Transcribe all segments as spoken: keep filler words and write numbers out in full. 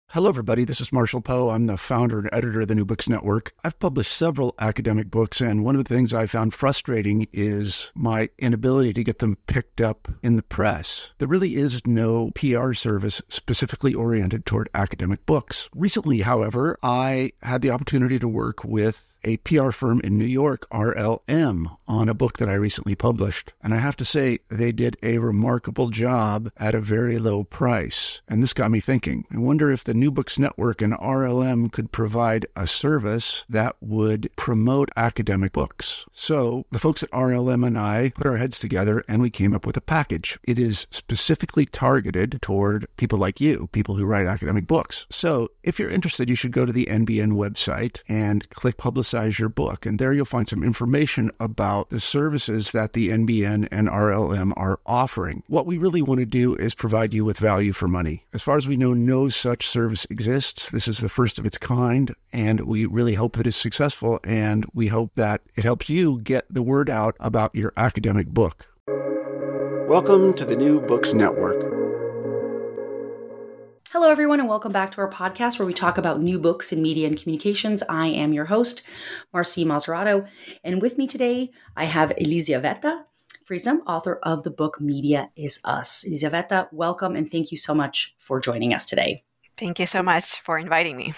Hello, everybody. This is Marshall Poe. I'm the founder and editor of the New Books Network. I've published several academic books, and one of the things I found frustrating is my inability to get them picked up in the press. There really is no P R service specifically oriented toward academic books. Recently, however, I had the opportunity to work with a P R firm in New York, R L M, on a book that I recently published. And I have to say, they did a remarkable job at a very low price. And this got me thinking. I wonder if the New Books Network and R L M could provide a service that would promote academic books. So the folks at R L M and I put our heads together and we came up with a package. It is specifically targeted toward people like you, people who write academic books. So if you're interested, you should go to the N B N website and click Publicize your book. And there you'll find some information about the services that the N B N and R L M are offering. What we really want to do is provide you with value for money. As far as we know, no such service exists. This is the first of its kind, and we really hope that it's successful, and we hope that it helps you get the word out about your academic book. Welcome to the New Books Network. Hello, everyone, and welcome back to our podcast where we talk about new books in media and communications. I am your host, Marcy Maserato, and with me today, I have Elizaveta Friesen, author of the book Media is Us. Elizaveta, welcome, and thank you so much for joining us today. Thank you so much for inviting me.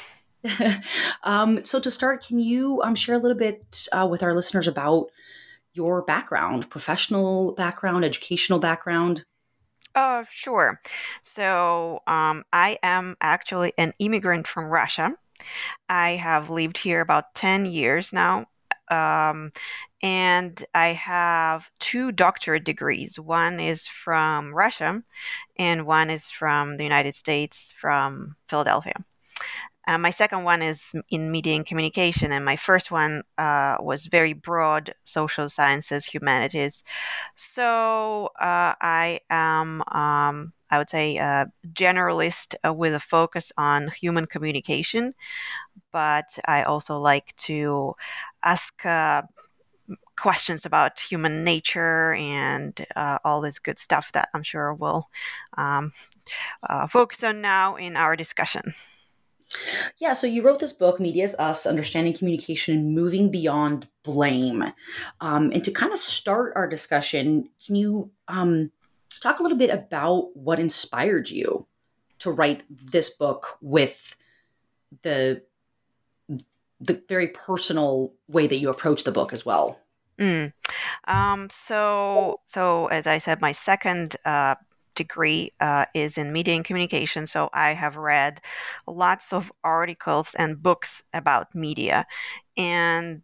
um, so to start, can you um, share a little bit uh, with our listeners about your background, professional background, educational background? Uh, sure. So um, I am actually an immigrant from Russia. I have lived here about ten years now. Um, and I have two doctorate degrees. One is from Russia and one is from the United States, from Philadelphia. Uh, my second one is in media and communication, and my first one uh, was very broad, social sciences, humanities. So uh, I am, um, I would say, a generalist uh, with a focus on human communication, but I also like to ask uh, questions about human nature and uh, all this good stuff that I'm sure we'll um, uh, focus on now in our discussion. Yeah, so you wrote this book, Media is Us, Understanding Communication and Moving Beyond Blame. Um, and to kind of start our discussion, can you um, talk a little bit about what inspired you to write this book with the the very personal way that you approach the book as well? Mm. Um, so, so as I said, my second uh, degree uh, is in media and communication. So I have read lots of articles and books about media. And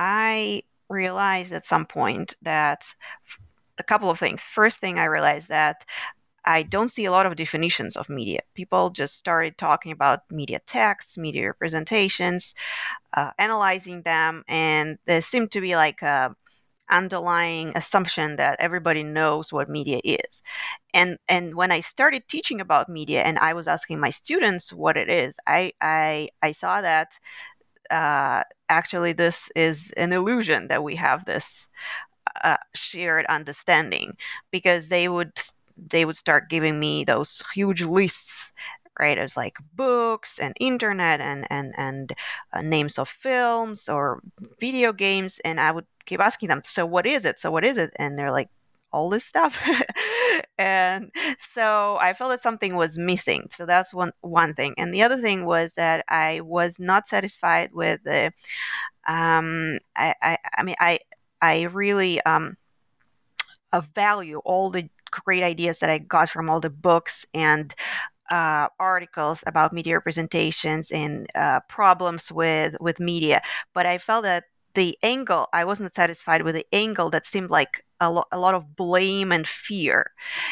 I realized at some point that a couple of things. First thing, I realized that I don't see a lot of definitions of media. People just started talking about media texts, media representations, uh, analyzing them, and there seemed to be like a underlying assumption that everybody knows what media is. And and when I started teaching about media and I was asking my students what it is, I I, I saw that uh, actually this is an illusion that we have this uh, shared understanding, because they would they would start giving me those huge lists, right? It's like books and internet and and and uh, names of films or video games, and I would keep asking them, so what is it? So what is it? And they're like, all this stuff. And so I felt that something was missing. So that's one one thing. And the other thing was that I was not satisfied with the. Um, I, I I mean I I really um uh, value all the great ideas that I got from all the books and uh, articles about media representations and uh, problems with, with media. But I felt that the angle, I wasn't satisfied with the angle that seemed like a, lo- a lot of blame and fear.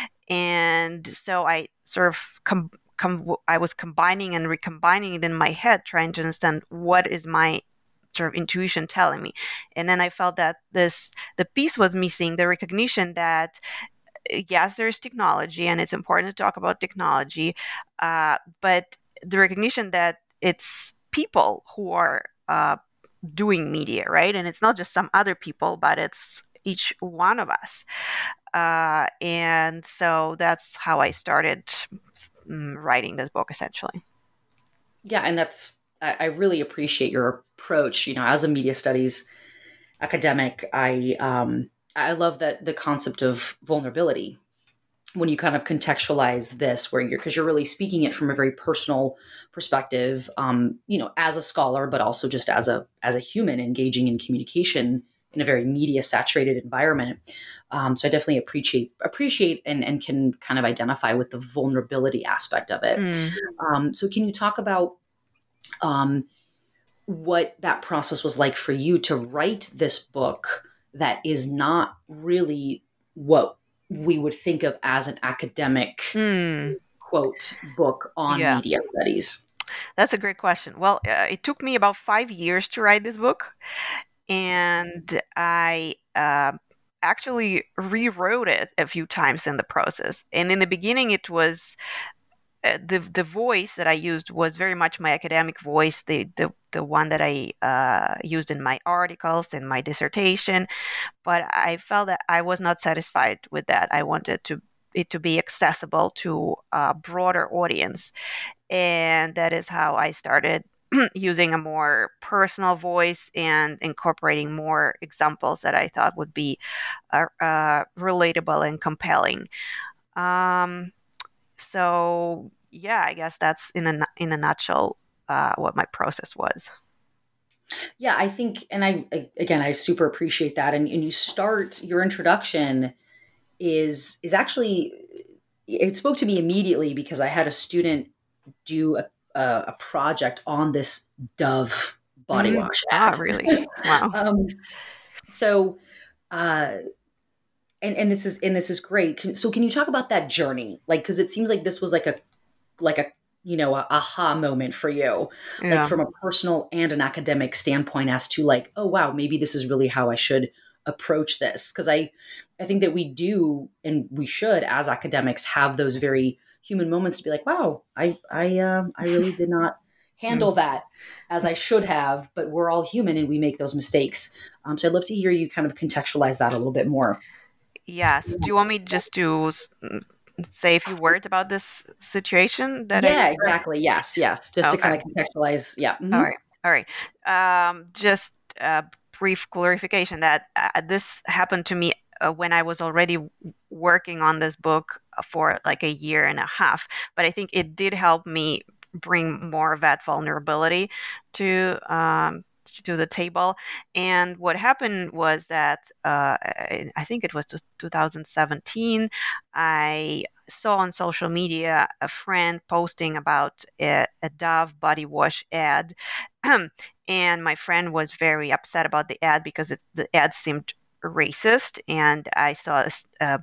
And so I sort of com- com- I was combining and recombining it in my head, trying to understand what is my sort of intuition telling me. And then I felt that this the piece was missing, the recognition that yes, there's technology and it's important to talk about technology, uh, but the recognition that it's people who are uh, doing media, right? And it's not just some other people, but it's each one of us. Uh, and so that's how I started um, writing this book, essentially. Yeah, and that's I, I really appreciate your approach. You know, as a media studies academic, I um, I love that the concept of vulnerability when you kind of contextualize this, where you're because you're really speaking it from a very personal perspective. Um, you know, as a scholar, but also just as a as a human engaging in communication in a very media saturated environment. Um, so I definitely appreciate appreciate and and can kind of identify with the vulnerability aspect of it. Mm. Um, so can you talk about um, what that process was like for you to write this book that is not really what we would think of as an academic Mm. quote book on Yeah. media studies? That's a great question. Well, uh, it took me about five years to write this book, and I uh, actually rewrote it a few times in the process. And in the beginning, it was uh, the the voice that I used was very much my academic voice, the the the one that I uh, used in my articles, in my dissertation. But I felt that I was not satisfied with that. I wanted to it to be accessible to a broader audience, and that is how I started using a more personal voice and incorporating more examples that I thought would be uh, uh, relatable and compelling. Um, so yeah, I guess that's in a nu- in a nutshell uh, what my process was. Yeah, I think, and I again, I super appreciate that. And, and you start your introduction is is actually it spoke to me immediately because I had a student do a, a, a project on this Dove body Mm. wash Ah, ad. really? Wow. um, so, uh, and and this is and this is great. Can, so, can you talk about that journey? Like, because it seems like this was like a like a you know a aha moment for you, like Yeah. from a personal and an academic standpoint, as to like, oh wow, maybe this is really how I should approach this. Because I I think that we do and we should as academics have those very human moments to be like, wow, I I um, I really did not Mm. handle that as I should have, but we're all human and we make those mistakes. Um, so I'd love to hear you kind of contextualize that a little bit more. Yes. Do you want me just to s- mm, say a few words about this situation that I Yeah, described? exactly. Yes, yes. Just to Okay. kind of contextualize. Yeah. All Mhm. right. All right. Um, just a brief clarification that uh, this happened to me uh, when I was already w- working on this book for like a year and a half. But I think it did help me bring more of that vulnerability to um, to the table. And what happened was that uh, I I think it was just two thousand seventeen. I saw on social media a friend posting about a, a Dove body wash ad. And my friend was very upset about the ad because it, the ad seemed racist. And I saw a, s- a-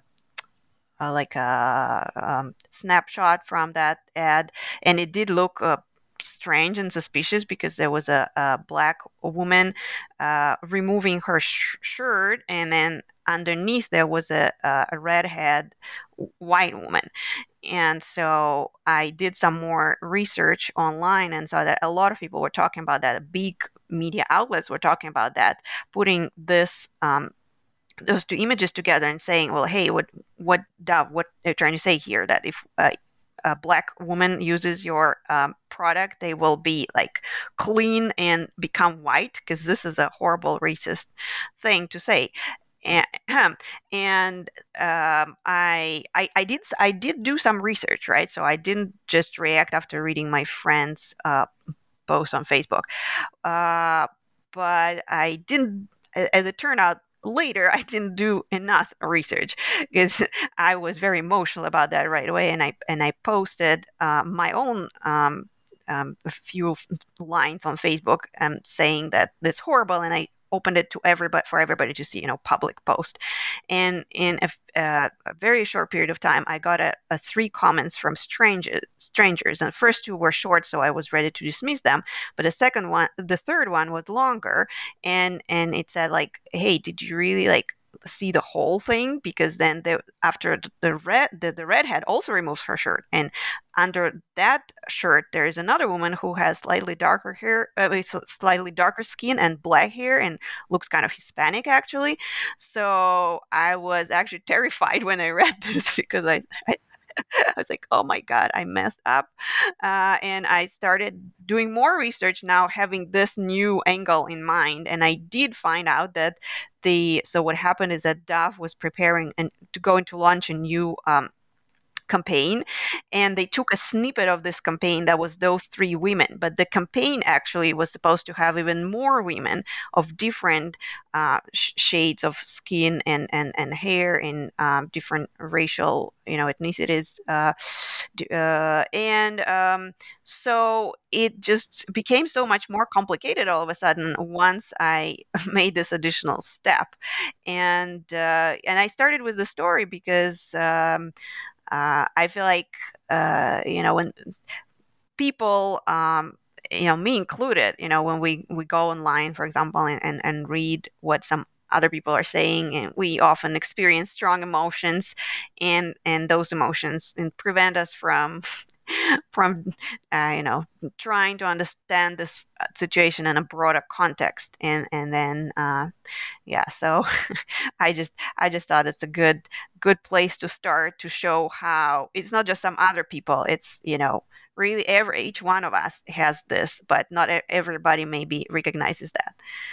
a- like a um, snapshot from that ad, and it did look uh, strange and suspicious because there was a, a black woman uh, removing her sh- shirt, and then underneath there was a, a a redhead white woman. And so I did some more research online and saw that a lot of people were talking about that. Big media outlets were talking about that, putting this um, those two images together and saying, "Well, hey, what what Dove, what they're trying to say here that if uh, a black woman uses your um, product, they will be like clean and become white," because this is a horrible racist thing to say. And, and um, I, I I did I did do some research, right? So I didn't just react after reading my friend's uh, post on Facebook, uh, but I didn't. As it turned out later, I didn't do enough research because I was very emotional about that right away, and I and I posted uh, my own. Um, um, a few lines on Facebook um, saying that it's horrible, and I opened it to everybody for everybody to see, you know, public post. And in a, uh, a very short period of time, I got a, a three comments from strangers. Strangers, and the first two were short, so I was ready to dismiss them. But the second one, the third one, was longer, and and it said like, "Hey, did you really like see the whole thing?" Because then the, after the red the, the redhead also removes her shirt, and under that shirt there is another woman who has slightly darker hair, uh, slightly darker skin and black hair, and looks kind of Hispanic actually. So I was actually terrified when I read this because I, I I was like, oh my God, I messed up. Uh, and I started doing more research now, having this new angle in mind. And I did find out that the, so what happened is that Dove was preparing and to go into launch a new um, campaign, and they took a snippet of this campaign that was those three women, but the campaign actually was supposed to have even more women of different uh, sh- shades of skin and and, and hair in um, different racial, you know, ethnicities, uh, d- uh, and um, so it just became so much more complicated all of a sudden once I made this additional step. And uh, and I started with the story because um, uh, I feel like, uh, you know, when people, um, you know, me included, you know, when we, we go online, for example, and, and, and read what some other people are saying, and we often experience strong emotions, and, and those emotions and prevent us from from uh, you know, trying to understand this uh, situation in a broader context. And and then uh, yeah, so I just I just thought it's a good good place to start, to show how it's not just some other people. It's, you know, really every each one of us has this, but not e- everybody maybe recognizes that.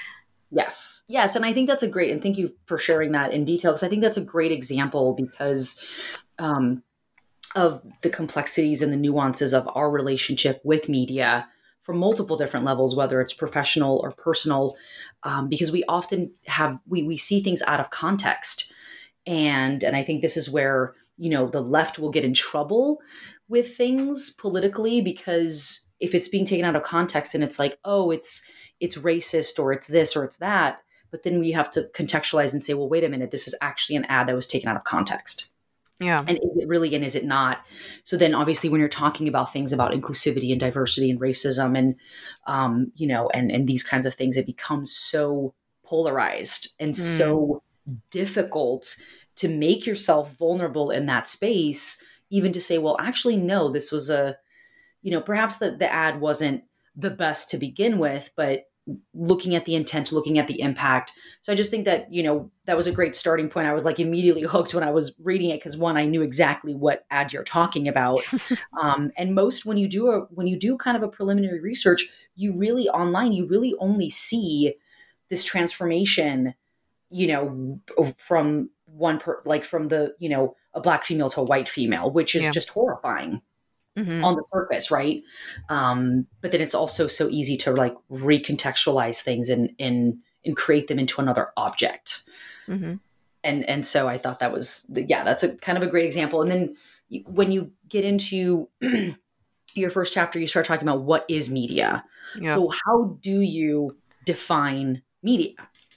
Yes. Yes. And I think that's a great, and thank you for sharing that in detail, because I think that's a great example because um, of the complexities and the nuances of our relationship with media from multiple different levels, whether it's professional or personal, um, because we often have, we, we see things out of context. And, and I think this is where, you know, the left will get in trouble with things politically, because if it's being taken out of context and it's like, oh, it's, it's racist or it's this or it's that, but then we have to contextualize and say, well, wait a minute, this is actually an ad that was taken out of context. Yeah. And is it really, and is it not? So then obviously when you're talking about things about inclusivity and diversity and racism and, um, you know, and, and these kinds of things, it becomes so polarized and Mm. so difficult to make yourself vulnerable in that space, even to say, well, actually, no, this was a, you know, perhaps the, the ad wasn't the best to begin with, but looking at the intent, looking at the impact. So I just think that, you know, that was a great starting point. I was like immediately hooked when I was reading it, because one, I knew exactly what ad you're talking about. um, and most, when you do a, when you do kind of a preliminary research, you really online, you really only see this transformation, you know, from one per, like from the, you know, a Black female to a white female, which is Yeah. just horrifying Mm-hmm. on the surface, right? Um, but then it's also so easy to like recontextualize things and and and create them into another object. Mm-hmm. And and so I thought that was, yeah, that's a kind of a great example. And then you, when you get into your first chapter, you start talking about what is media. Yeah. So how do you define media?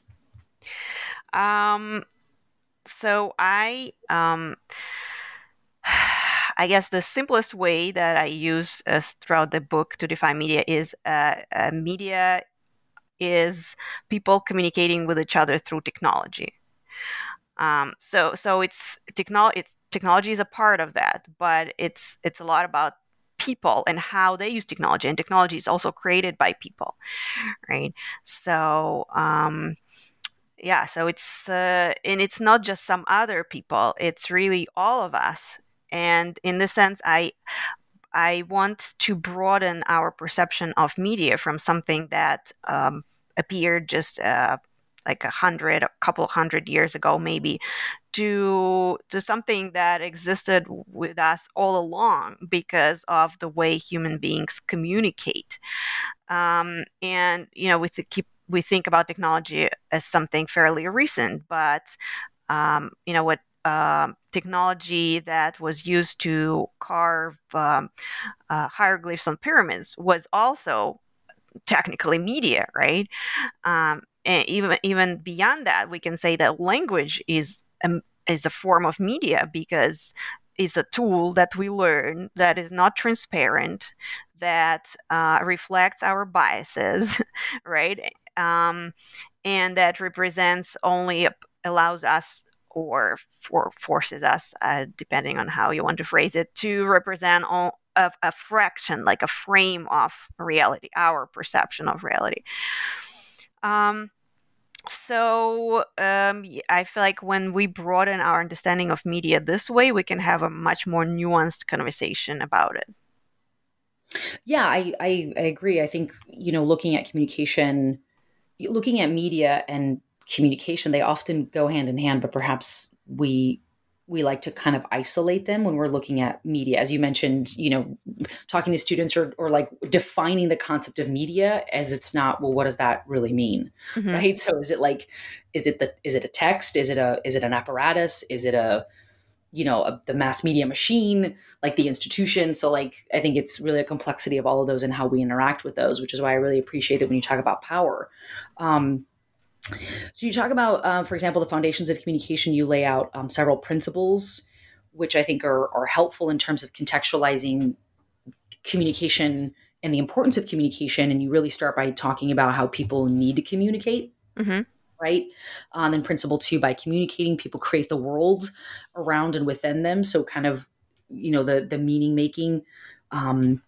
Um. So I um. I guess the simplest way that I use uh, throughout the book to define media is uh, uh, media is people communicating with each other through technology. Um, so so it's technology. It's, technology is a part of that, but it's it's a lot about people and how they use technology, and technology is also created by people, right? So um, yeah, so it's uh, and it's not just some other people; it's really all of us. And in this sense, I I want to broaden our perception of media from something that um, appeared just uh, like a hundred, a couple hundred years ago, maybe, to to something that existed with us all along because of the way human beings communicate. Um, and you know, we th- keep we think about technology as something fairly recent, but um, you know what? Um, technology that was used to carve um, uh, hieroglyphs on pyramids was also technically media, right? Um, and even even beyond that, we can say that language is a, is a form of media because it's a tool that we learn that is not transparent, that uh, reflects our biases, right? Um, and that represents only allows us or for forces us, uh, depending on how you want to phrase it, to represent all, a, a fraction, like a frame of reality, our perception of reality. Um, so um, y- I feel like when we broaden our understanding of media this way, we can have a much more nuanced conversation about it. Yeah, I, I, I agree. I think, you know, looking at communication, looking at media and communication, they often go hand in hand, but perhaps we we like to kind of isolate them when we're looking at media. As you mentioned, you know, talking to students or, or like defining the concept of media as it's not, well, what does that really mean? Mm-hmm. Right. So is it like, is it the, is it a text? Is it a, is it an apparatus? Is it a, you know, a, the mass media machine, like the institution? So like, I think it's really a complexity of all of those and how we interact with those, which is why I really appreciate that when you talk about power. Um, so you talk about, uh, for example, the foundations of communication. You lay out um, several principles, which I think are, are helpful in terms of contextualizing communication and the importance of communication. And you really start by talking about how people need to communicate, Mm-hmm. right? Um, then principle two, by communicating, people create the world around and within them. So kind of, you know, the the meaning making. Um,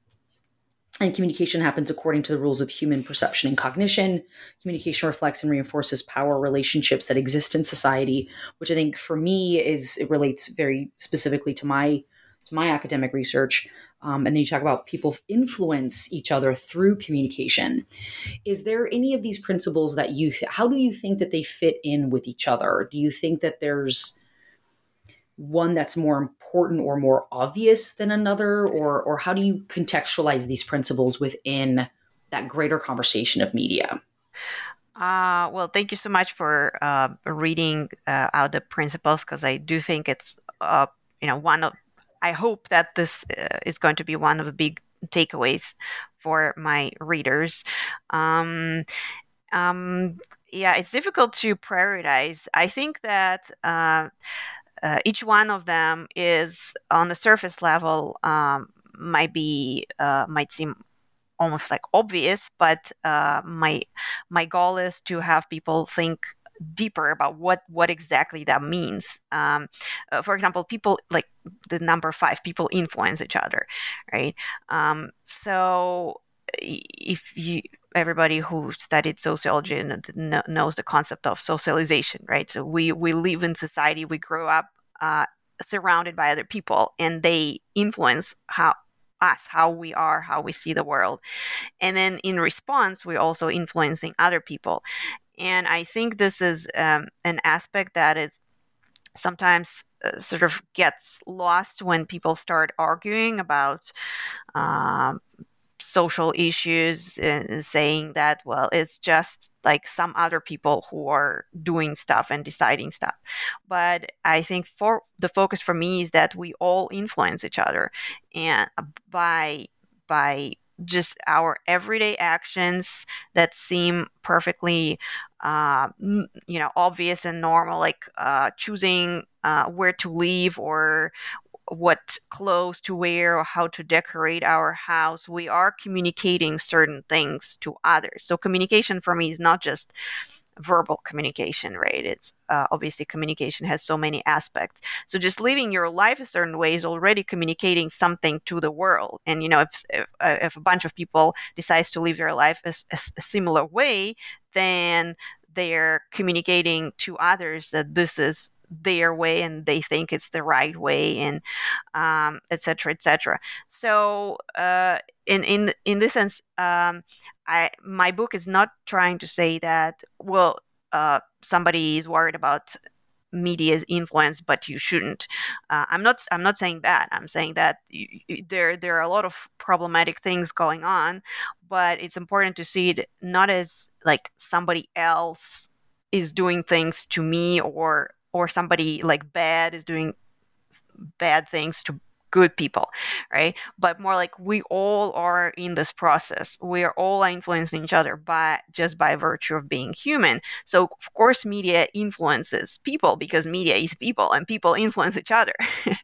and communication happens according to the rules of human perception and cognition. Communication reflects and reinforces power relationships that exist in society, which I think for me is, it relates very specifically to my to my academic research. Um, and then you talk about people influence each other through communication. Is there any of these principles that you, how do you think that they fit in with each other? Do you think that there's one that's more important or more obvious than another, or or how do you contextualize these principles within that greater conversation of media? Uh, well, thank you so much for uh, reading uh, out the principles, because I do think it's, uh, you know, one of, I hope that this uh, is going to be one of the big takeaways for my readers. Um, um, yeah, it's difficult to prioritize. I think that uh, uh, each one of them is on the surface level, um, might be uh, might seem almost like obvious, but uh, my my goal is to have people think deeper about what what exactly that means. Um, uh, for example, people like the number five, people influence each other, right? Um, so if you everybody who studied sociology kn- knows the concept of socialization, right? So we we live in society, we grow up uh, surrounded by other people, and they influence how us, how we are, how we see the world. And then in response, we're also influencing other people. And I think this is um, an aspect that is sometimes uh, sort of gets lost when people start arguing about um, social issues and saying that, well, it's just like some other people who are doing stuff and deciding stuff. But I think for the focus for me is that we all influence each other, and by by just our everyday actions that seem perfectly uh, you know, obvious and normal, like uh, choosing uh, where to live, or what clothes to wear, or how to decorate our house. We are communicating certain things to others. So communication for me is not just verbal communication, right? It's uh, obviously communication has so many aspects. So just living your life a certain way is already communicating something to the world. And you know, if if, uh, if a bunch of people decides to live their life a, a, a similar way, then they're communicating to others that this is their way and they think it's the right way, and um, et cetera, et cetera. So uh, in in in this sense, um, I my book is not trying to say that, well, uh, somebody is worried about media's influence, but you shouldn't. Uh, I'm not. I'm not saying that. I'm saying that you, you, there there are a lot of problematic things going on, but it's important to see it not as like somebody else is doing things to me, or or somebody like bad is doing bad things to good people, right? But more like we all are in this process. We are all influencing each other by just by virtue of being human. So of course media influences people, because media is people and people influence each other.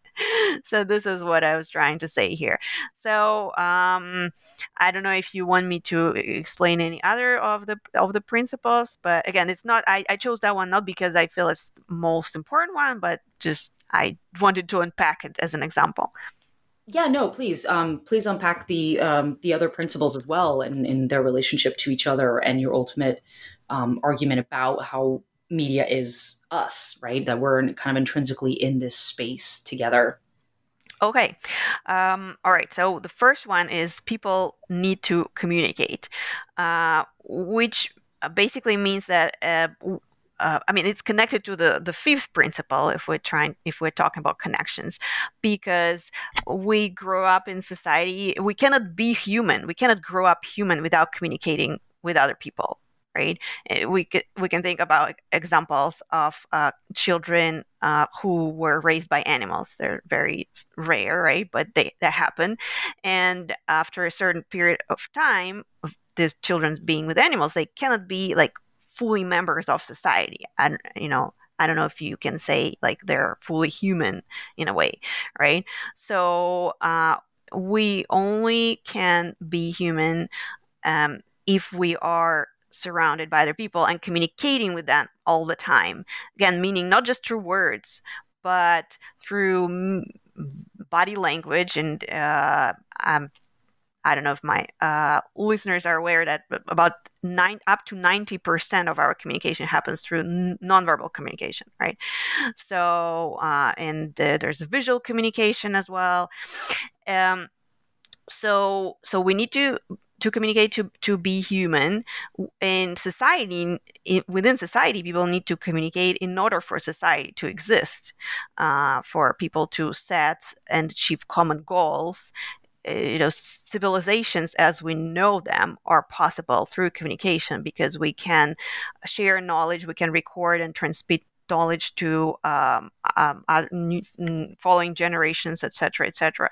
So this is what I was trying to say here. So um, I don't know if you want me to explain any other of the of the principles, but again, it's not. I, I chose that one not because I feel it's the most important one, but just I wanted to unpack it as an example. Yeah, no, please, um, please unpack the um, the other principles as well, and in their relationship to each other, and your ultimate um, argument about how media is us, right? That we're kind of intrinsically in this space together. Okay. Um, all right. So the first one is people need to communicate, uh, which basically means that uh, uh, I mean, it's connected to the the fifth principle if we're trying if we're talking about connections, because we grow up in society. We cannot be human. We cannot grow up human without communicating with other people. Right? We can, we can think about examples of uh, children uh, who were raised by animals. They're very rare, right? But they that happen, and after a certain period of time of these children being with animals, they cannot be like fully members of society. And you know, I don't know if you can say like they're fully human in a way, right? So uh, we only can be human um, if we are surrounded by other people and communicating with them all the time. Again, meaning not just through words, but through body language. And uh, um, I don't know if my uh, listeners are aware that about nine up to ninety percent of our communication happens through nonverbal communication, right? So, uh, and the, there's a visual communication as well. Um, so, so we need to to communicate to, to be human. In society, in, within society, people need to communicate in order for society to exist, uh, for people to set and achieve common goals. You know, civilizations as we know them are possible through communication, because we can share knowledge, we can record and transmit knowledge to um, um, uh, following generations, et cetera, et cetera.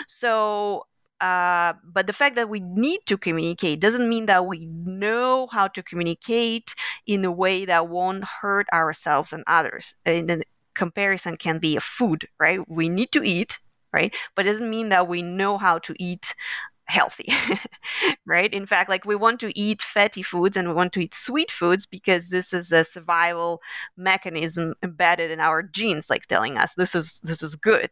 So, Uh, but the fact that we need to communicate doesn't mean that we know how to communicate in a way that won't hurt ourselves and others. And the comparison can be a food, right? We need to eat, right? But it doesn't mean that we know how to eat healthy, right? In fact, like we want to eat fatty foods and we want to eat sweet foods because this is a survival mechanism embedded in our genes, like telling us this is this is good.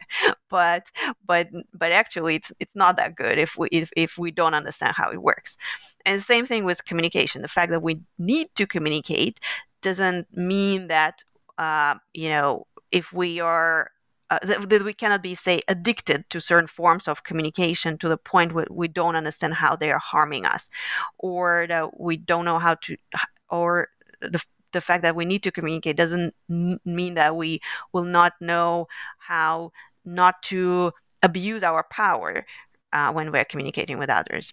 but but but actually, it's it's not that good if we if, if we don't understand how it works. And the same thing with communication. The fact that we need to communicate doesn't mean that uh, you know if we are Uh, that, that we cannot be, say, addicted to certain forms of communication to the point where we don't understand how they are harming us, or that we don't know how to, or the, the fact that we need to communicate doesn't n- mean that we will not know how not to abuse our power uh, when we're communicating with others.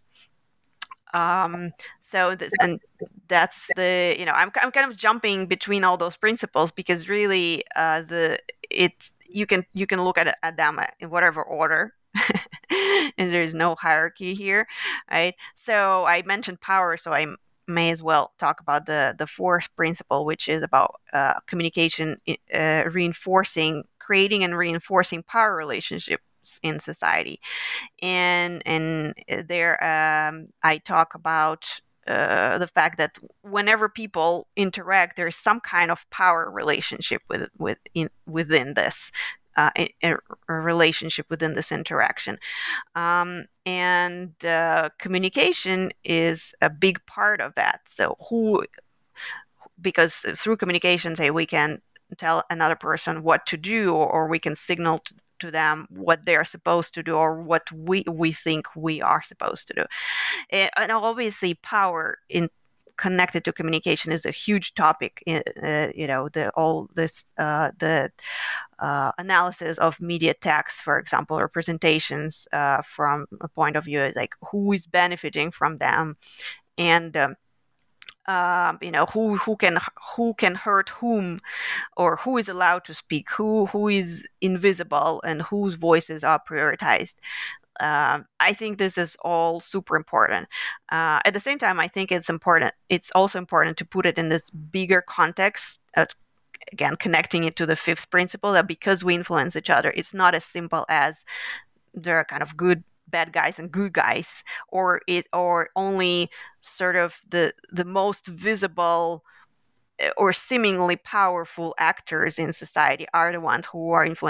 Um, so this, and that's the, you know, I'm, I'm kind of jumping between all those principles because really uh, the, it's, you can, you can look at, at them in whatever order and there's no hierarchy here. Right. So I mentioned power, so I may as well talk about the, the fourth principle, which is about uh, communication, uh, reinforcing, creating and reinforcing power relationships in society. And and there um, I talk about uh, the fact that whenever people interact, there's some kind of power relationship with with in, within this uh, a, a relationship within this interaction, um, and uh, communication is a big part of that. So who, because through communication, say we can tell another person what to do, or, or we can signal to, to them what they're supposed to do, or what we we think we are supposed to do. And obviously power in connected to communication is a huge topic. Uh, you know, the all this uh, the uh, analysis of media text, for example, or presentations uh, from a point of view like who is benefiting from them, and um, um, you know who who can who can hurt whom, or who is allowed to speak, who who is invisible, and whose voices are prioritized. Um, I think this is all super important. Uh, at the same time, I think it's important. It's also important to put it in this bigger context. Uh, again, connecting it to the fifth principle, that because we influence each other, it's not as simple as there are kind of good bad guys and good guys, or it or only sort of the the most visible or seemingly powerful actors in society are the ones who are influencing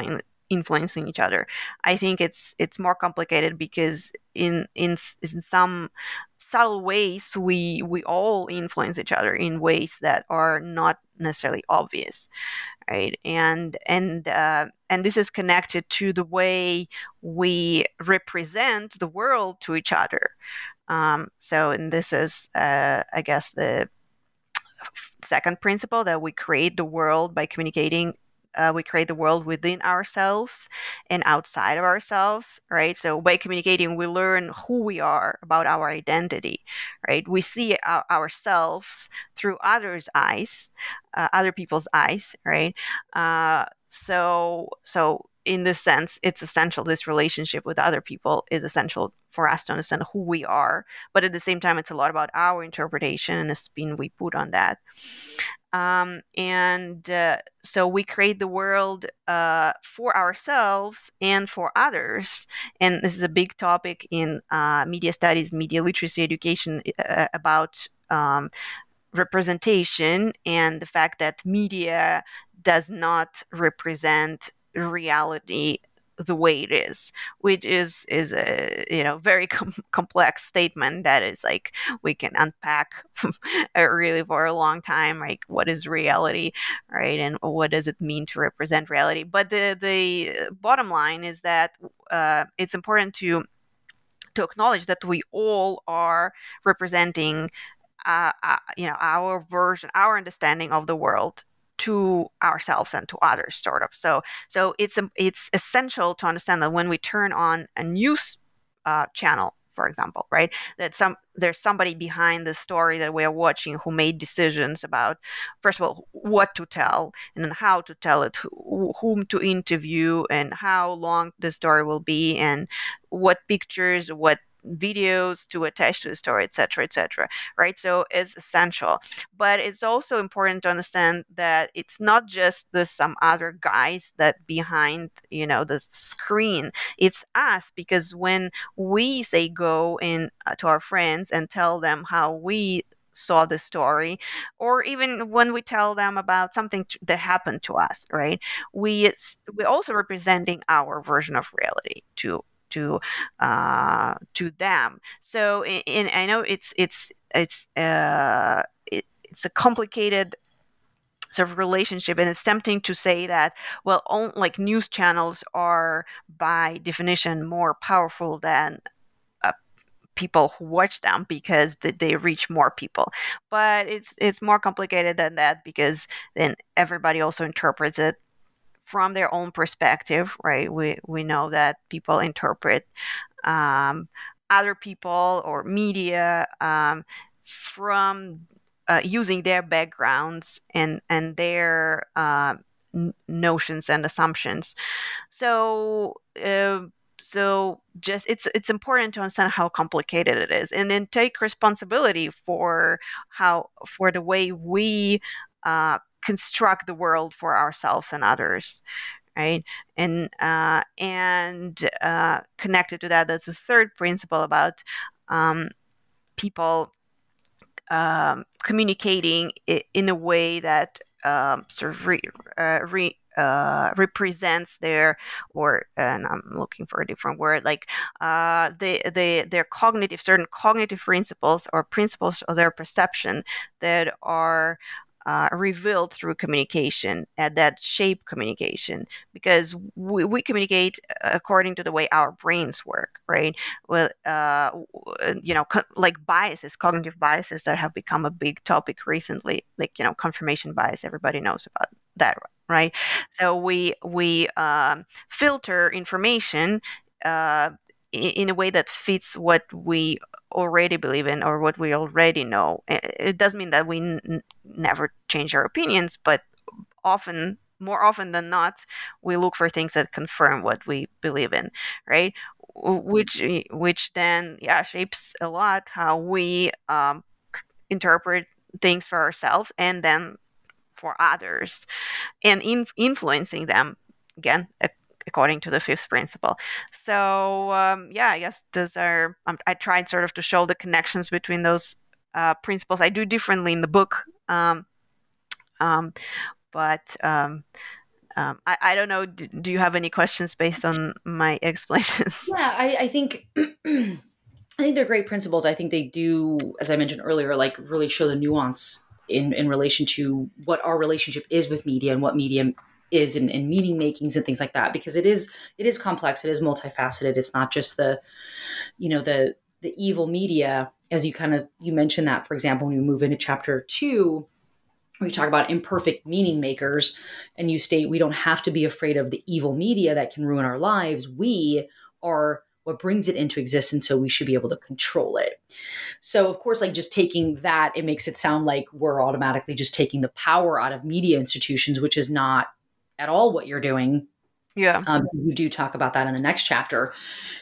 influencing each other. I think it's it's more complicated because in in in some subtle ways we we all influence each other in ways that are not necessarily obvious, right? And and uh, and this is connected to the way we represent the world to each other. Um, so, and this is, uh, I guess, the second principle, that we create the world by communicating. Uh, we create the world within ourselves and outside of ourselves, right? So by communicating, we learn who we are, about our identity, right? We see our, ourselves through others' eyes, uh, other people's eyes, right? Uh, so, so in this sense, it's essential. This relationship with other people is essential for us to understand who we are. But at the same time, it's a lot about our interpretation and the spin we put on that. Um, and uh, so we create the world uh, for ourselves and for others. And this is a big topic in uh, media studies, media literacy education, uh, about um, representation and the fact that media does not represent reality the way it is, which is is a you know very com- complex statement that is like we can unpack really for a long time. Like, what is reality, right? And what does it mean to represent reality? But the the bottom line is that uh, it's important to to acknowledge that we all are representing uh, uh, you know our version, our understanding of the world to ourselves and to others, sort of. So, so it's it's essential to understand that when we turn on a news uh, channel, for example, right, that some there's somebody behind the story that we are watching who made decisions about, first of all, what to tell, and then how to tell it, who, whom to interview, and how long the story will be, and what pictures, what videos to attach to the story, et cetera, et cetera. Right? So it's essential. But it's also important to understand that it's not just the some other guys that behind, you know, the screen. It's us, because when we say go in uh, to our friends and tell them how we saw the story, or even when we tell them about something t- that happened to us, right? We we're also representing our version of reality to to uh, to them. So, and I know it's it's it's uh, it, it's a complicated sort of relationship, and it's tempting to say that, well, on, like news channels are by definition more powerful than uh, people who watch them because they, they reach more people. But it's it's more complicated than that, because then everybody also interprets it from their own perspective, right? We we know that people interpret um, other people or media um, from uh, using their backgrounds and and their uh, n- notions and assumptions. So. Uh, so just it's it's important to understand how complicated it is, and then take responsibility for how for the way we uh, construct the world for ourselves and others, right? And uh, and uh, connected to that, that's the third principle about um, people um, communicating in a way that um, sort of re, uh, re, uh, represents their, or and I'm looking for a different word, like uh, they, they, their cognitive, certain cognitive principles or principles of their perception that are uh, revealed through communication and that shape communication, because we, we communicate according to the way our brains work, right? Well, uh, you know, co- like biases, cognitive biases that have become a big topic recently, like, you know, confirmation bias, everybody knows about that, right? So we, we um, filter information uh, in, in a way that fits what we already believe in or what we already know. It doesn't mean that we n- never change our opinions, but often, more often than not, we look for things that confirm what we believe in, right? Which, which then, yeah, shapes a lot how we um, interpret things for ourselves and then for others, and in- influencing them again, according to the fifth principle. So um, yeah, I guess those are. Um, I tried sort of to show the connections between those uh, principles. I do differently in the book, um, um, but um, um, I, I don't know. Do, do you have any questions based on my explanations? Yeah, I, I think I think they're great principles. I think they do, as I mentioned earlier, like really show the nuance in, in relation to what our relationship is with media and what media is in, in meaning makings and things like that. Because it is it is complex. It is multifaceted. It's not just the, you know, the the evil media, as you kind of you mentioned that, for example, when you move into chapter two, we talk about imperfect meaning makers, and you state we don't have to be afraid of the evil media that can ruin our lives. We are what brings it into existence, so we should be able to control it. So, of course, like just taking that, it makes it sound like we're automatically just taking the power out of media institutions, which is not at all what you're doing. Yeah. Um, you do talk about that in the next chapter.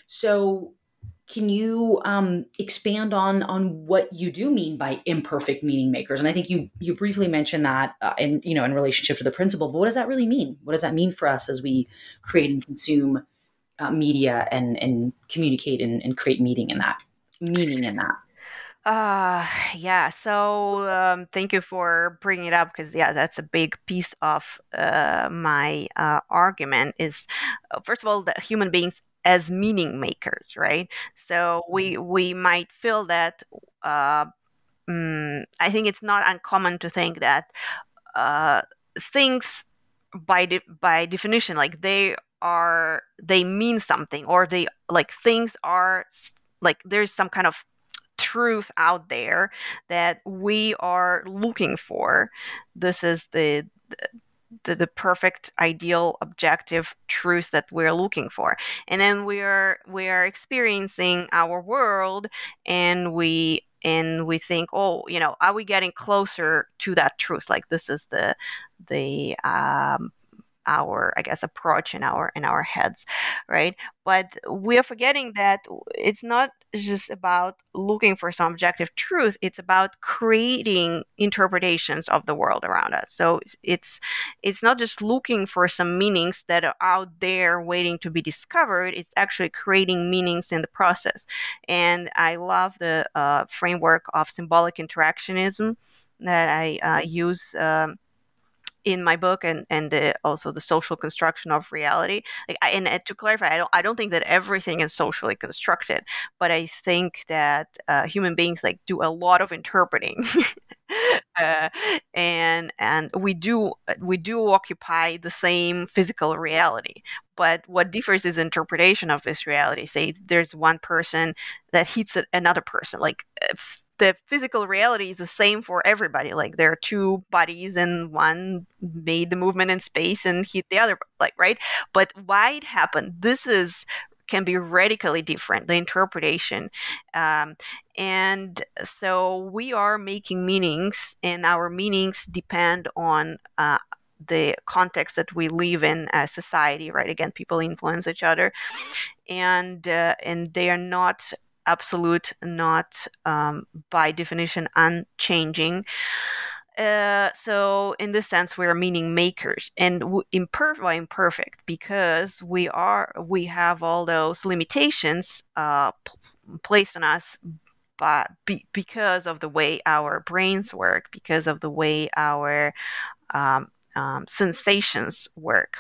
So can you um, expand on on what you do mean by imperfect meaning makers? And I think you you briefly mentioned that uh, in you know in relationship to the principle. But what does that really mean? What does that mean for us as we create and consume uh, media and and communicate and, and create meaning in that meaning in that? Uh, yeah. So um, thank you for bringing it up, because yeah, that's a big piece of uh, my uh, argument. Is uh, first of all, the human beings as meaning makers, right? So we we might feel that. Uh, mm, I think it's not uncommon to think that uh, things by de- by definition, like they are they mean something, or they like things are like there's some kind of truth out there that we are looking for. This is the the, the perfect, ideal, objective truth that we're looking for, and then we are we are experiencing our world, and we and we think, oh, you know, are we getting closer to that truth? Like this is the the um, our, I guess, approach in our in our heads, right? But we are forgetting that it's not just about looking for some objective truth. It's about creating interpretations of the world around us. So it's it's not just looking for some meanings that are out there waiting to be discovered. It's actually creating meanings in the process. And I love the uh, framework of symbolic interactionism that I uh, use um, in my book, and and uh, also the social construction of reality. Like, I, and uh, to clarify, I don't I don't think that everything is socially constructed, but I think that uh, human beings like do a lot of interpreting, uh, and and we do we do occupy the same physical reality. But what differs is interpretation of this reality. Say there's one person that hits another person, like. Uh, the physical reality is the same for everybody. Like there are two bodies and one made the movement in space and hit the other, like, right? But why it happened, this is can be radically different, the interpretation. Um, and so we are making meanings, and our meanings depend on uh, the context that we live in as society, right? Again, people influence each other, and uh, and they are not absolute, not um, by definition unchanging. Uh, so in this sense, we are meaning makers, and w- imperfect, well, imperfect because we are we have all those limitations uh, p- placed on us. But be, because of the way our brains work, because of the way our um, um, sensations work.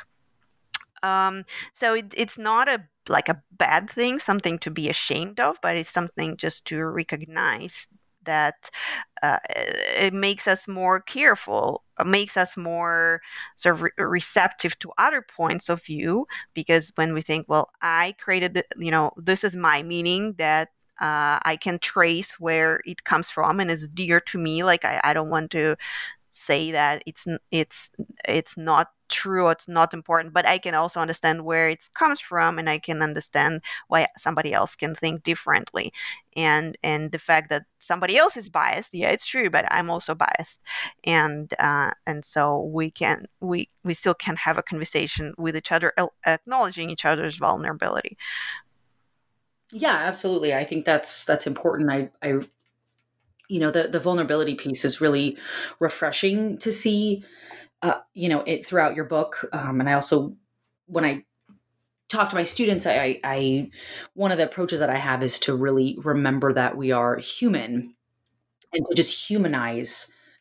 Um, so it, it's not a like a bad thing, something to be ashamed of, but it's something just to recognize that uh, it makes us more careful, makes us more sort of re- receptive to other points of view. Because when we think, well, I created, the, you know, this is my meaning that uh, I can trace where it comes from, and it's dear to me. Like I, I don't want to say that it's it's it's not true or it's not important, but I can also understand where it comes from, and I can understand why somebody else can think differently. And and the fact that somebody else is biased, yeah, it's true, but I'm also biased, and uh, and so we can we we still can have a conversation with each other, acknowledging each other's vulnerability. Yeah, absolutely. I think that's that's important. I I you know the the vulnerability piece is really refreshing to see uh, you know it throughout your book, um, and I also when I talk to my students, I, I, I one of the approaches that I have is to really remember that we are human, and to just humanize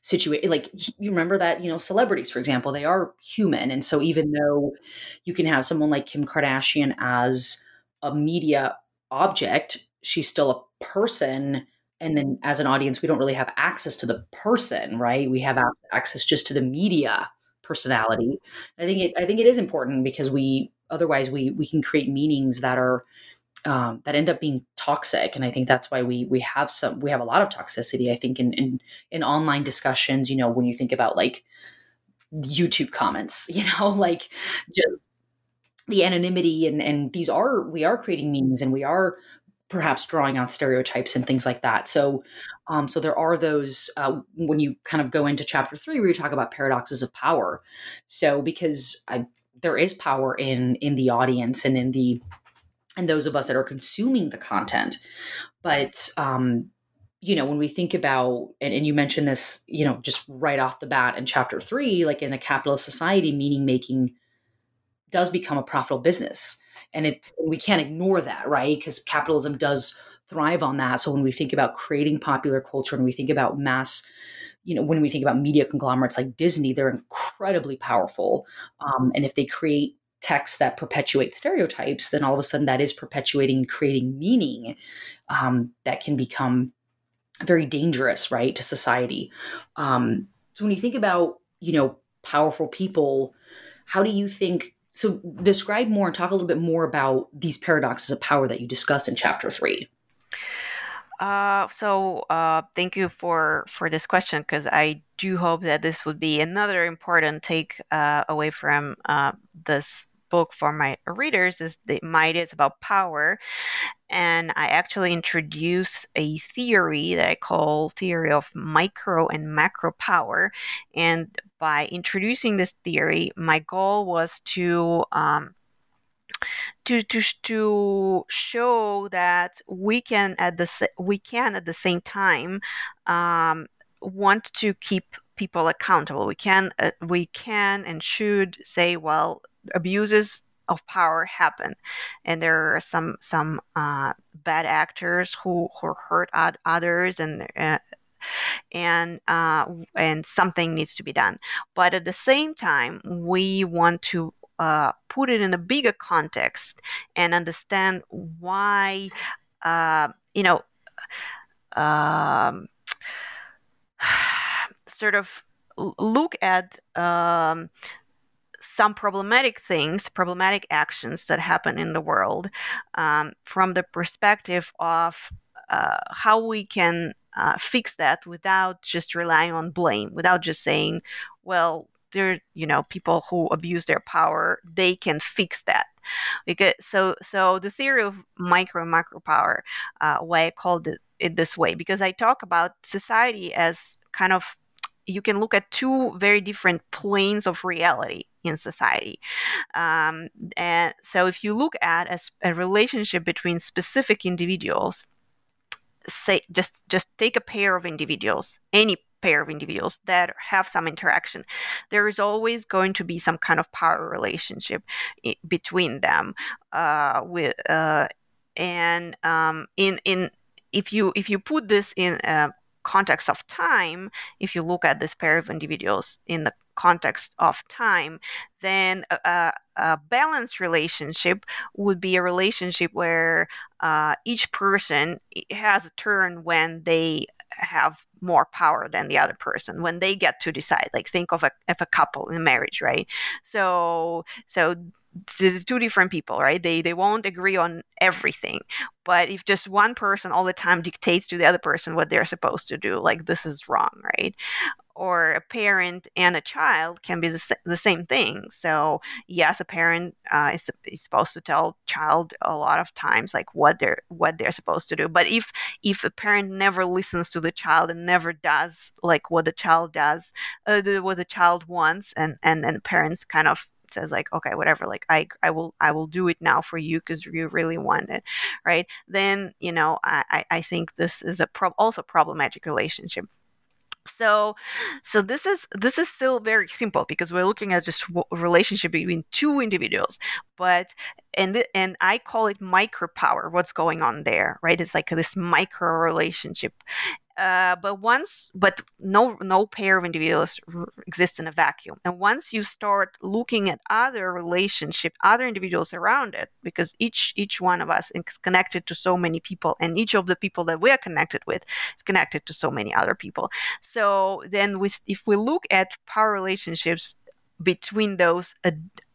situation. Like, you remember that, you know, celebrities, for example, they are human. And so even though you can have someone like Kim Kardashian as a media object, she's still a person. And then as an audience, we don't really have access to the person, right? We have access just to the media personality. I think it, I think it is important because we, otherwise we, we can create meanings that are, um, that end up being toxic. And I think that's why we, we have some, we have a lot of toxicity, I think, in, in, in online discussions, you know, when you think about like YouTube comments, you know, like just the anonymity, and, and these are, we are creating meanings, and we are perhaps drawing on stereotypes and things like that. So, um, so there are those, uh, when you kind of go into chapter three, where you talk about paradoxes of power. So, because I, there is power in, in the audience and in the, and those of us that are consuming the content. But, um, you know, when we think about, and, and you mentioned this, you know, just right off the bat in chapter three, like in a capitalist society, meaning making does become a profitable business. And it's, we can't ignore that, right? Because capitalism does thrive on that. So when we think about creating popular culture, and we think about mass, you know, when we think about media conglomerates like Disney, they're incredibly powerful. Um, and if they create texts that perpetuate stereotypes, then all of a sudden that is perpetuating and creating meaning um, that can become very dangerous, right, to society. Um, so when you think about, you know, powerful people, how do you think, so describe more and talk a little bit more about these paradoxes of power that you discuss in chapter three. Uh, so uh, thank you for, for this question, because I do hope that this would be another important take uh, away from uh, this book for my readers, is the my ideas about power. And I actually introduce a theory that I call theory of micro and macro power. And by introducing this theory, my goal was to um, to to to show that we can at the we can at the same time um, want to keep people accountable. We can uh, we can and should say, well, abuses of power happen, and there are some some uh, bad actors who, who hurt ad- others, and uh, and uh, and something needs to be done. But at the same time, we want to uh, put it in a bigger context and understand why, uh, you know, um, sort of look at um, some problematic things, problematic actions that happen in the world um, from the perspective of uh, how we can uh, fix that without just relying on blame, without just saying, well, there, you know, people who abuse their power, they can fix that. Because so, so the theory of micro and macro power, uh, why I called it, it this way, because I talk about society as kind of, you can look at two very different planes of reality in society. Um, and so if you look at a, a relationship between specific individuals, say just just take a pair of individuals, any pair of individuals that have some interaction, there is always going to be some kind of power relationship I- between them. Uh, with uh, and um, in in if you if you put this in a context of time, if you look at this pair of individuals in the context of time, then a, a balanced relationship would be a relationship where uh, each person has a turn when they have more power than the other person, when they get to decide. Like, think of a, of a couple in marriage, right? So so two different people, right? They they won't agree on everything, but if just one person all the time dictates to the other person what they're supposed to do, like, this is wrong, right? Or a parent and a child can be the, the same thing. So yes, a parent uh, is, is supposed to tell child a lot of times like what they're what they're supposed to do. But if if a parent never listens to the child and never does like what the child does, uh, the, what the child wants, and and and the parents kind of says like, okay, whatever, like I I will I will do it now for you because you really want it, right? Then you know I I think this is a pro- also problematic relationship. So, so this is this is still very simple because we're looking at just a relationship between two individuals, but and th- and I call it micro power. What's going on there, right? It's like this micro relationship. uh, but once, but no, no pair of individuals r- exists in a vacuum. And once you start looking at other relationship, other individuals around it, because each each one of us is connected to so many people, and each of the people that we are connected with is connected to so many other people. So then, we, if we look at power relationships between those uh,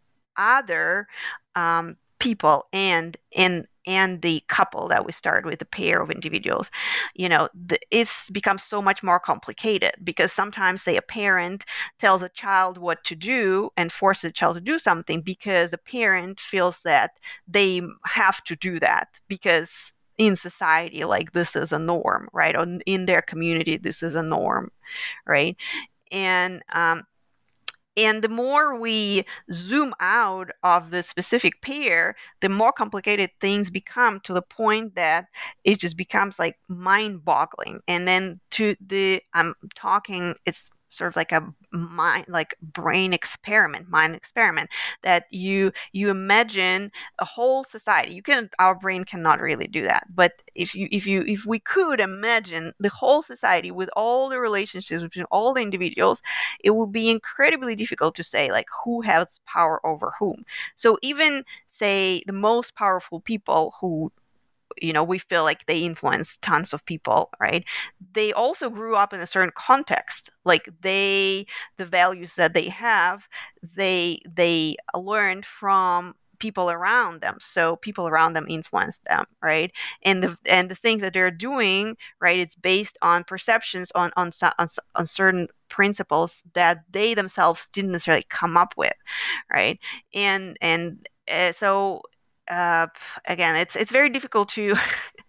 other um, people and and and the couple that we started with, the pair of individuals, you know, the, it's become so much more complicated, because sometimes, say, a parent tells a child what to do and forces a child to do something because the parent feels that they have to do that because in society, like, this is a norm, right? Or in their community, this is a norm, right? And um, and the more we zoom out of the specific pair, the more complicated things become, to the point that it just becomes like mind-boggling. And then to the, I'm talking, it's sort of like a mind, like brain experiment, mind experiment, that you you imagine a whole society. You can, our brain cannot really do that, but if you if you if we could imagine the whole society with all the relationships between all the individuals, it would be incredibly difficult to say, like, who has power over whom. So even, say, the most powerful people who, you know, we feel like they influence tons of people, right? They also grew up in a certain context. Like, they, the values that they have, they they learned from people around them. So people around them influence them, right? And the and the things that they're doing, right, it's based on perceptions, on on on, on certain principles that they themselves didn't necessarily come up with, right? And and uh, so uh, again, it's it's very difficult to.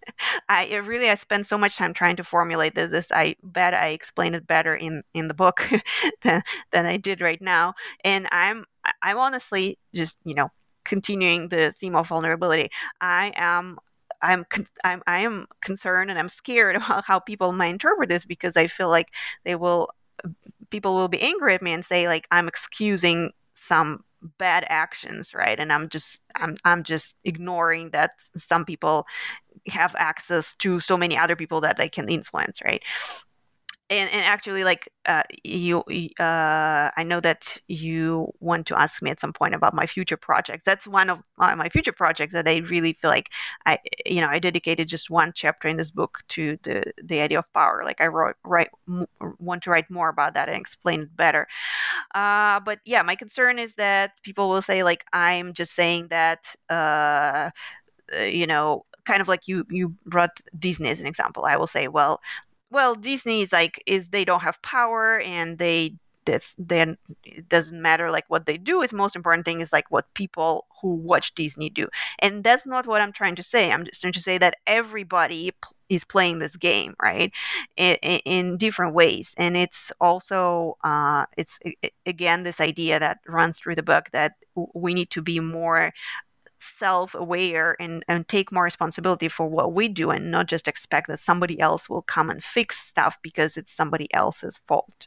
I it really I spent so much time trying to formulate this. this I bet I explained it better in in the book than than I did right now. And I'm I'm honestly just, you know, continuing the theme of vulnerability. I am. I'm, I'm I am concerned and I'm scared about how people might interpret this, because I feel like they will people will be angry at me and say, like, I'm excusing some bad actions, right? And I'm just I'm I'm just ignoring that some people have access to so many other people that they can influence, right? And, and actually, like, uh, you, uh, I know that you want to ask me at some point about my future projects. That's one of uh, my future projects that I really feel like I, you know, I dedicated just one chapter in this book to the the idea of power. Like, I wrote, write, m- want to write more about that and explain it better. Uh, but yeah, my concern is that people will say, like, I'm just saying that, uh, you know, kind of like you you brought Disney as an example. I will say, well. Well, Disney is like is they don't have power, and they that's then it doesn't matter like what they do. Is most important thing is like what people who watch Disney do, and that's not what I'm trying to say. I'm just trying to say that everybody p- is playing this game, right, in, in different ways, and it's also uh, it's again this idea that runs through the book that we need to be more self-aware and, and take more responsibility for what we do, and not just expect that somebody else will come and fix stuff because it's somebody else's fault.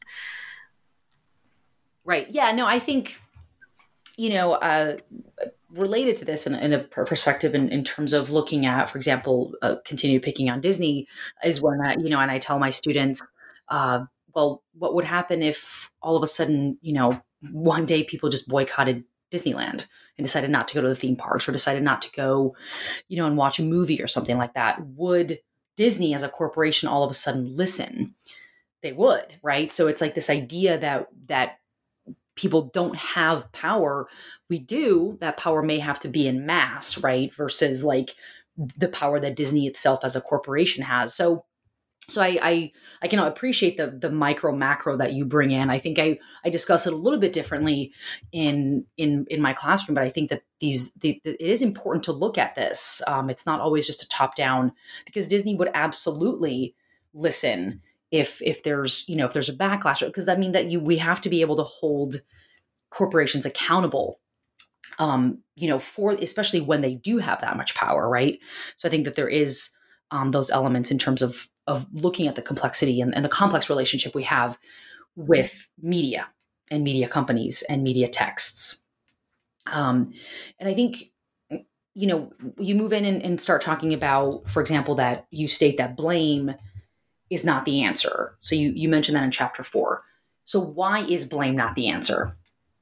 Right. Yeah, no, I think, you know, uh, related to this in, in a perspective in, in terms of looking at, for example, uh, continue picking on Disney, is when I, you know, and I tell my students, uh, well, what would happen if all of a sudden, you know, one day people just boycotted Disneyland and decided not to go to the theme parks, or decided not to go, you know, and watch a movie or something like that? Would Disney as a corporation all of a sudden listen? They would, right? So it's like this idea that that people don't have power. We do. That power may have to be in mass, right? Versus like the power that Disney itself as a corporation has. So so I, I, I can appreciate the the micro macro that you bring in. I think I, I discuss it a little bit differently in in in my classroom, but I think that these the, the, it is important to look at this. Um, it's not always just a top down, because Disney would absolutely listen if if there's you know if there's a backlash, because that means that you we have to be able to hold corporations accountable. Um, you know, for especially when they do have that much power, right? So I think that there is um, those elements in terms of of looking at the complexity and, and the complex relationship we have with media and media companies and media texts. Um, and I think, you know, you move in and, and start talking about, for example, that you state that blame is not the answer. So you, you mentioned that in chapter four. So why is blame not the answer?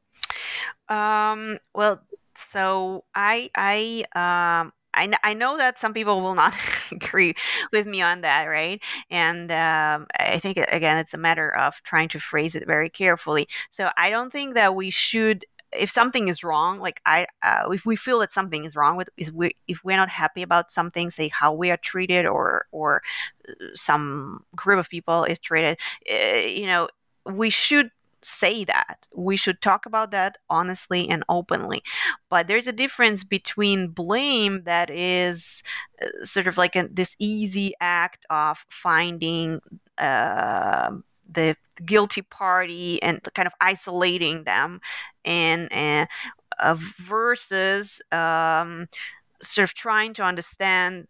Um, well, so I I um I, kn- I know that some people will not agree with me on that, right? And um, I think again, it's a matter of trying to phrase it very carefully. So I don't think that we should. If something is wrong, like I, uh, if we feel that something is wrong with, if we, if we're not happy about something, say how we are treated, or, or uh, some group of people is treated, uh, you know, we should say that. We should talk about that honestly and openly. But there's a difference between blame that is uh, sort of like a, this easy act of finding uh, the guilty party and kind of isolating them, and uh, uh, versus um, sort of trying to understand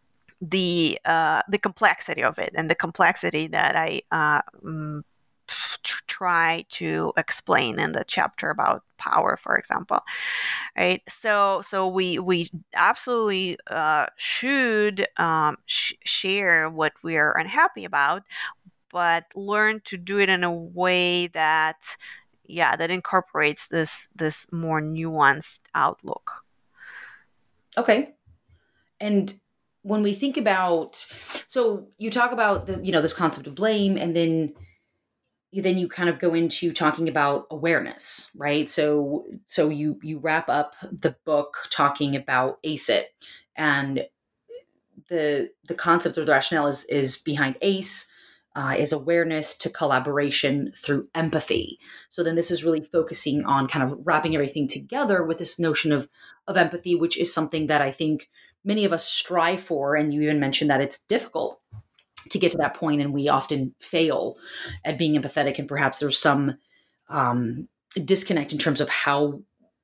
the uh, the complexity of it, and the complexity that I uh, mm, tr- try to explain in the chapter about power, for example. Right, so so we we absolutely uh, should um, sh- share what we are unhappy about, but learn to do it in a way that, yeah, that incorporates this this more nuanced outlook. Okay. And when we think about, so you talk about the, you know, this concept of blame, and then you then you kind of go into talking about awareness, right? So so you you wrap up the book talking about A C E, and the the concept or the rationale is is behind A C E. Uh, is awareness to collaboration through empathy. So then this is really focusing on kind of wrapping everything together with this notion of of empathy, which is something that I think many of us strive for. And you even mentioned that it's difficult to get to that point, and we often fail at being empathetic. And perhaps there's some um, disconnect in terms of how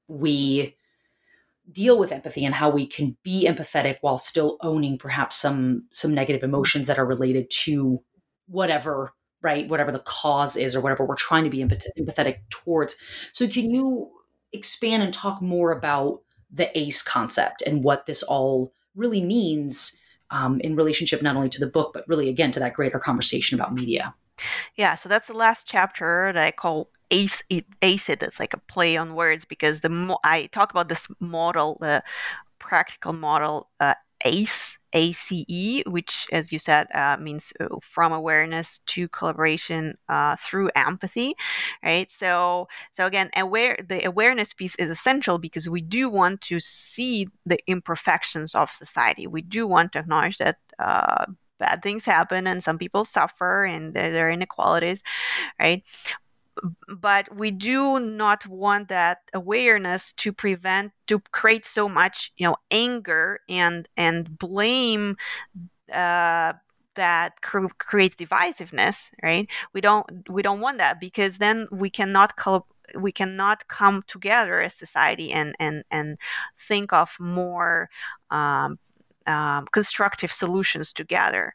we deal with empathy and how we can be empathetic while still owning perhaps some some negative emotions that are related to whatever, right, whatever the cause is, or whatever we're trying to be empath- empathetic towards. So can you expand and talk more about the A C E concept and what this all really means um, in relationship not only to the book, but really again to that greater conversation about media? Yeah, so that's the last chapter that I call Ace It. Ace It. It's like a play on words, because the mo- I talk about this model, the practical model, uh, ACE, A C E, which, as you said, uh, means uh, from awareness to collaboration uh, through empathy, right? So, so again, aware the awareness piece is essential because we do want to see the imperfections of society. We do want to acknowledge that. Uh, bad things happen and some people suffer and there are inequalities, right? But we do not want that awareness to prevent to create so much, you know, anger and and blame uh, that cr- creates divisiveness, right? We don't we don't want that, because then we cannot co- we cannot come together as society and and and think of more um, um, constructive solutions together.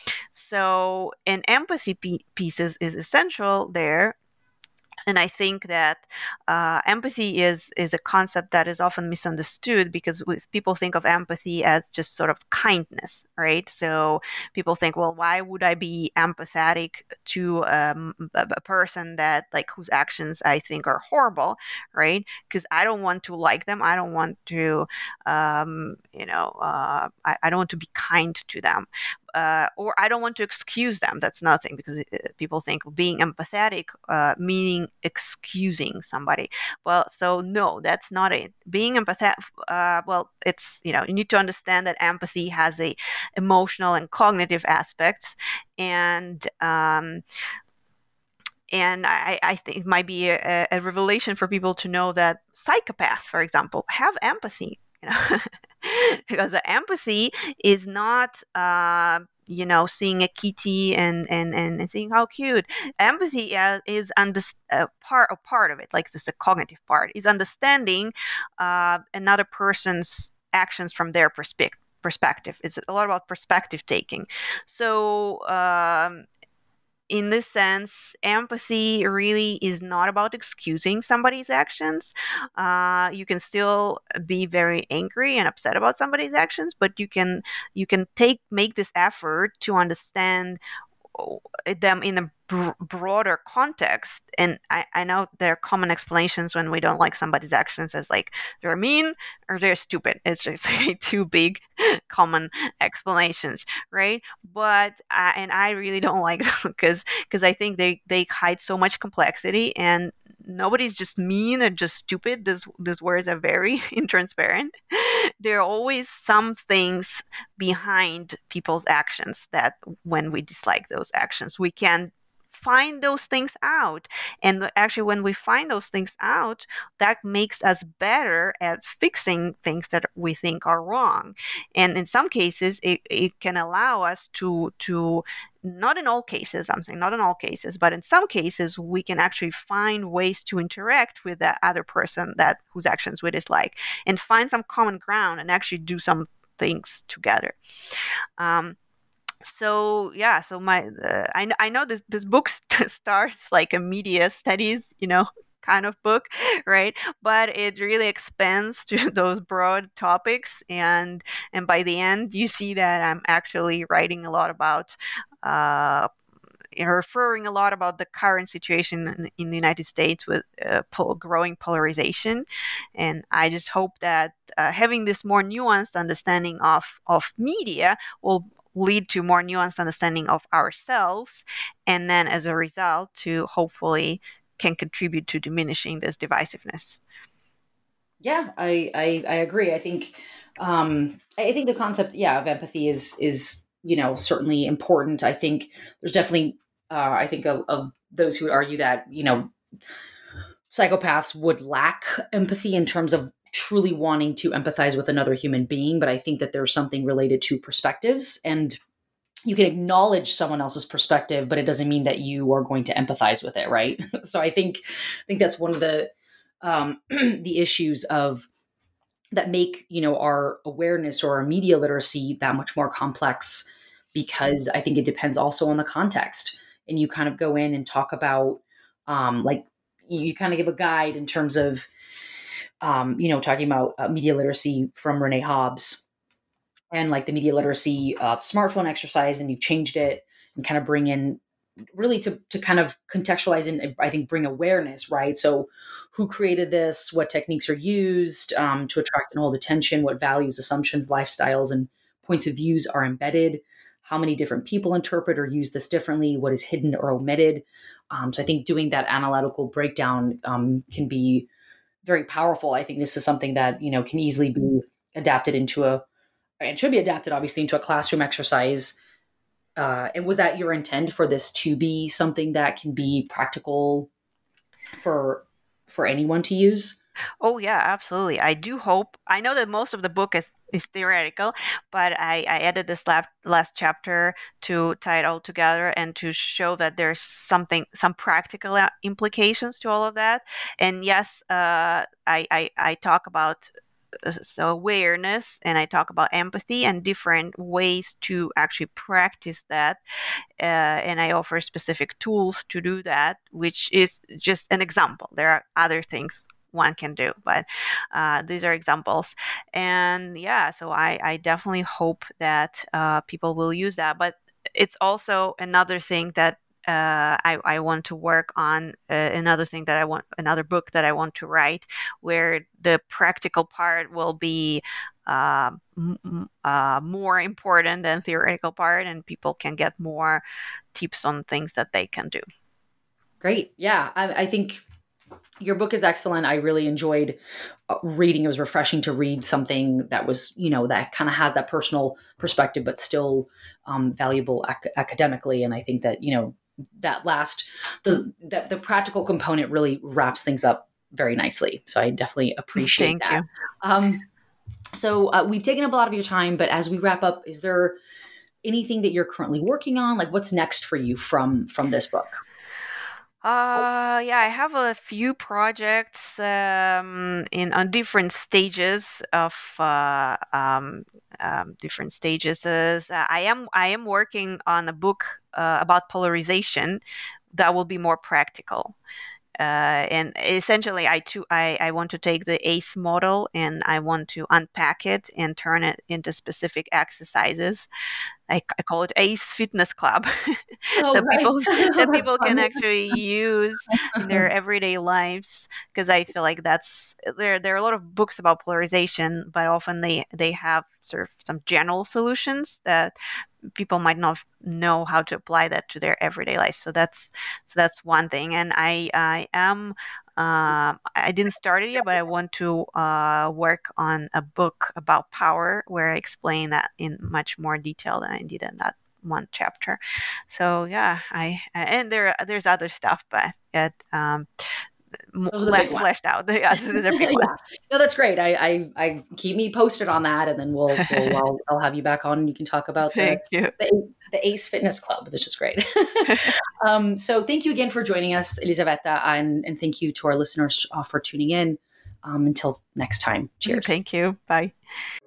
So an empathy p- piece is, is essential there. And I think that uh, empathy is is a concept that is often misunderstood, because people think of empathy as just sort of kindness, right? So people think, well, why would I be empathetic to um, a, a person that, like, whose actions I think are horrible, right? Because I don't want to like them. I don't want to, um, you know, uh, I, I don't want to be kind to them. Uh, or I don't want to excuse them. That's nothing, because it, people think being empathetic uh, meaning excusing somebody. Well, so no, that's not it. Being empathetic, uh, well, it's, you know, you need to understand that empathy has a emotional and cognitive aspects, and um, and I, I think it might be a, a revelation for people to know that psychopaths, for example, have empathy. You know, because the empathy is not, uh, you know, seeing a kitty and, and, and seeing how cute. Empathy uh, is under, uh, part a part of it, like this, the cognitive part is understanding uh, another person's actions from their perspective. Perspective. It's a lot about perspective taking. So. Um, in this sense, empathy really is not about excusing somebody's actions. Uh, you can still be very angry and upset about somebody's actions, but you can you can take make this effort to understand them in a br- broader context. And I, I know there are common explanations when we don't like somebody's actions as like they're mean or they're stupid. It's just two big common explanations, right? But I, and I really don't like them because because I think they they hide so much complexity, and nobody's just mean or just stupid. These these words are very intransparent. There are always some things behind people's actions that when we dislike those actions, we can find those things out. And actually, when we find those things out, that makes us better at fixing things that we think are wrong. And in some cases, it, it can allow us to to not in all cases, I'm saying not in all cases, but in some cases, we can actually find ways to interact with that other person that whose actions we dislike and find some common ground and actually do some things together. Um, so yeah, so my uh, I, I know this this book starts like a media studies, you know, kind of book, right? But it really expands to those broad topics, and and by the end, you see that I'm actually writing a lot about. Uh, referring a lot about the current situation in, in the United States with uh, pol- growing polarization. And I just hope that uh, having this more nuanced understanding of, of media will lead to more nuanced understanding of ourselves. And then as a result, to hopefully can contribute to diminishing this divisiveness. Yeah, I, I, I agree. I think, um, I think the concept, yeah, of empathy is, is, you know, certainly important. I think there's definitely, uh, I think of, of those who would argue that, you know, psychopaths would lack empathy in terms of truly wanting to empathize with another human being. But I think that there's something related to perspectives, and you can acknowledge someone else's perspective, but it doesn't mean that you are going to empathize with it. Right. So I think, I think that's one of the, um, the issues of that make, you know, our awareness or our media literacy that much more complex, because I think it depends also on the context. And you kind of go in and talk about, um, like, you kind of give a guide in terms of, um, you know, talking about uh, media literacy from Renee Hobbs and like the media literacy uh, smartphone exercise, and you've changed it and kind of bring in really to, to kind of contextualize and I think bring awareness, right? So who created this, what techniques are used um, to attract and hold attention, what values, assumptions, lifestyles, and points of views are embedded, how many different people interpret or use this differently, what is hidden or omitted. Um, so I think doing that analytical breakdown um, can be very powerful. I think this is something that, you know, can easily be adapted into a, and should be adapted obviously into a classroom exercise. Uh, and was that your intent for this to be something that can be practical for for anyone to use? Oh yeah, absolutely. I do hope. I know that most of the book is, is theoretical, but I, I added this last last chapter to tie it all together and to show that there's something, some practical implications to all of that. And yes, uh, I, I I talk about so awareness, and I talk about empathy and different ways to actually practice that, uh, and I offer specific tools to do that, which is just an example. There are other things one can do, but uh, these are examples. And yeah, so I, I definitely hope that uh, people will use that. But it's also another thing that uh, I, I want to work on, uh, another thing that I want, another book that I want to write, where the practical part will be uh, m- uh, more important than theoretical part, and people can get more tips on things that they can do. Great. Yeah, I, I think your book is excellent. I really enjoyed uh, reading. It was refreshing to read something that was, you know, that kind of has that personal perspective, but still um, valuable ac- academically. And I think that, you know, that last, the, that the practical component really wraps things up very nicely. So I definitely appreciate Thank that. you. Um, so uh, we've taken up a lot of your time, but as we wrap up, is there anything that you're currently working on? Like what's next for you from, from this book? Uh, yeah, I have a few projects um, in on different stages of uh, um, um, different stages. Uh, I am I am working on a book uh, about polarization that will be more practical. uh, and essentially, I, to, I I want to take the ACE model and I want to unpack it and turn it into specific exercises. I, I call it ACE Fitness Club. Oh, that right. people that people can Fun. actually use in their everyday lives, because I feel like that's there. There are a lot of books about polarization, but often they they have sort of some general solutions that people might not know how to apply that to their everyday life. So that's so that's one thing. And I I am. Um, I didn't start it yet, but I want to uh, work on a book about power where I explain that in much more detail than I did in that one chapter. So yeah, I and there there's other stuff, but it um, Those are the less big ones. fleshed out. Yeah, they're big Yeah. ones. No, that's great. I, I, I keep me posted on that, and then we'll, we'll I'll, I'll have you back on, and you can talk about the Thank you. the, the ACE Fitness Club, which is great. um, so thank you again for joining us, Elisaveta, and, and thank you to our listeners uh, for tuning in. Um, until next time, cheers. Thank you. Bye.